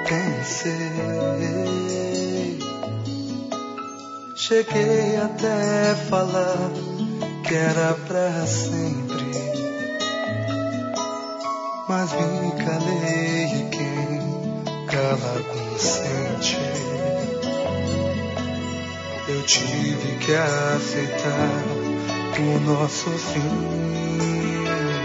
pensei, cheguei até falar que era pra sempre, mas me calei e quem cala consente. Eu tive que aceitar o nosso fim.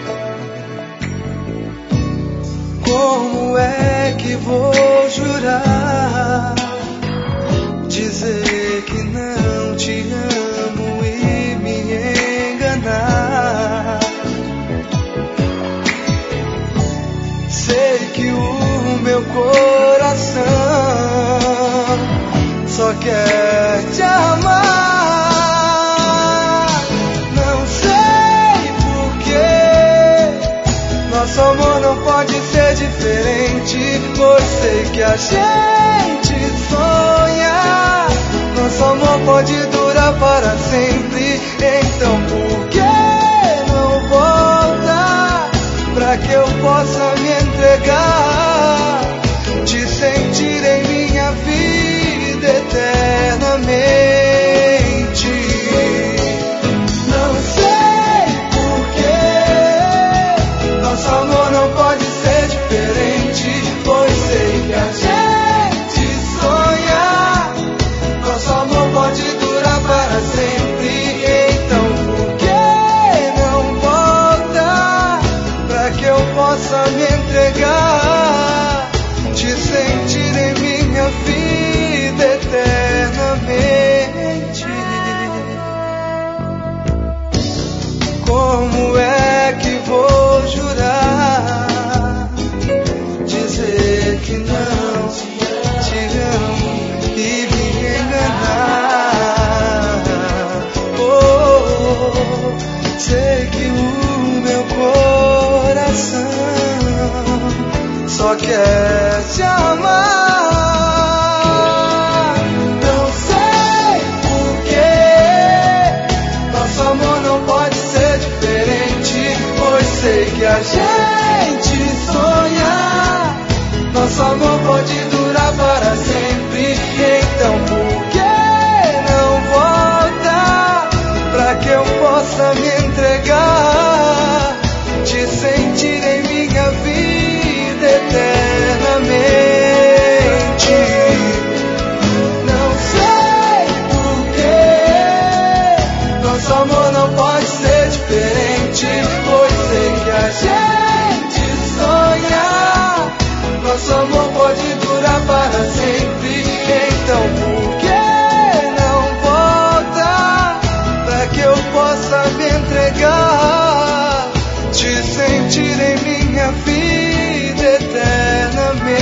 Como é que vou jurar, dizer que não te amo e me enganar? Sei que o meu coração só quer te amar. Não sei porquê nosso amor não pode ser diferente, pois sei que a gente sonha. Nosso amor pode durar para sempre. Então por que não volta, pra que eu possa me entregar, te sentir em minha vida eternamente? Não sei porquê nosso amor não pode ser diferente, pois sei que a gente sonha. Nosso amor pode durar para sempre. Então por que não volta, pra que eu possa me entregar, te sentir em minha vida eternamente? Como é que vou jurar, dizer que não te amo e me enganar? Oh, sei que o meu coração só quer te amar. Não sei porquê nosso amor não pode ser diferente, pois sei que a gente sonha. Nosso amor pode durar para sempre. Então por que não volta, pra que eu possa me entregar, te sentir em minha vida eternamente? Não sei porquê nosso amor não pode ser diferente, pois sei que a gente sonha. Nosso amor pode durar para sempre. Então por que não volta, pra que eu possa me entregar, te sentir em minha vida eternamente?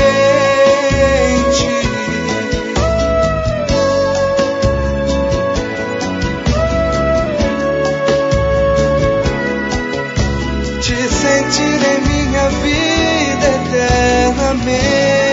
Te sentir em minha vida eternamente.